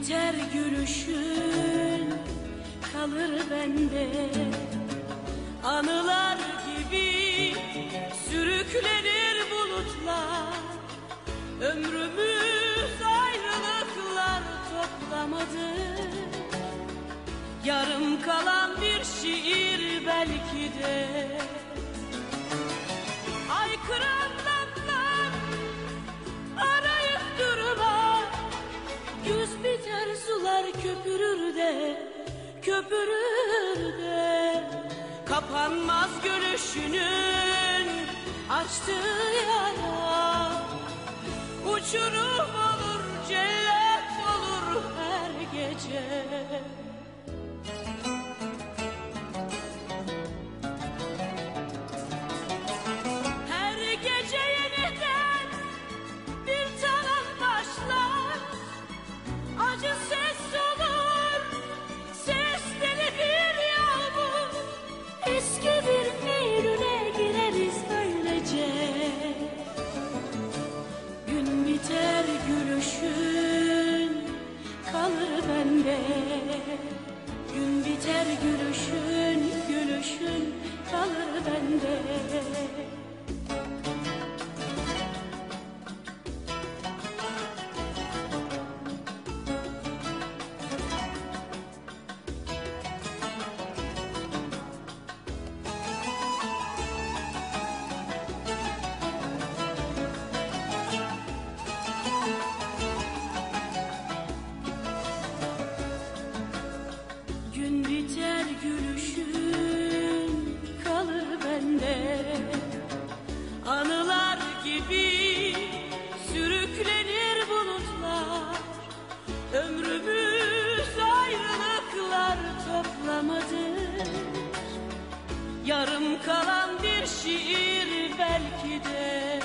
biter gülüşün, kalır bende. Anılar gibi sürüklenir bulutlar, ömrümüz ayrılıklar toplamadı. Yarım kalan bir şiir belki de. Aykıranlar arayıp durma, güz biter sular köpürür de, köpürür de. Kapanmaz gülüşünün açtığı yara, uçurum olur, cellat olur her gece. Her gece yeniden bir talan başlar, acı ses olur, ses deli bir yağmur. Eski bir Eylül'e gireriz böylece. Gün biter gülüşün, kalır bende. Gün biter gülüşün, gülüşün kalır bende. Gün biter gülüşün, kalır bende. Anılar gibi sürüklenir bulutlar, ömrümüz ayrılıklar toplamadır. Yarım kalan bir şiir belki de.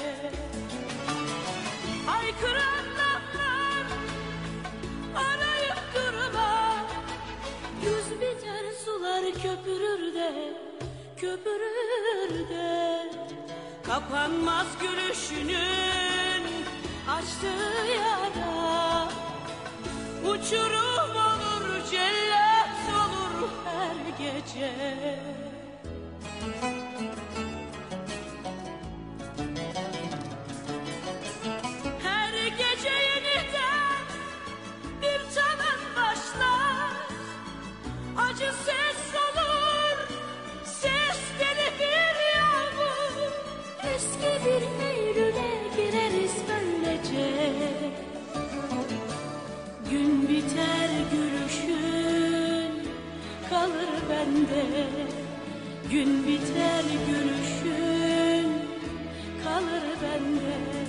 Haykıranlar arayıp durma, güz biter sular köpürür de, köpürür de. Kapanmaz gülüşünün açtığı yara, uçurum olur, cellat olur her gece. Her gece yeniden bir talan başlar, acı ses olur, ses deli bir yağmur. Eski bir Eylül'e gireriz böylece. Gün biter gülüşün, kalır bende. Gün biter gülüşün, kalır bende.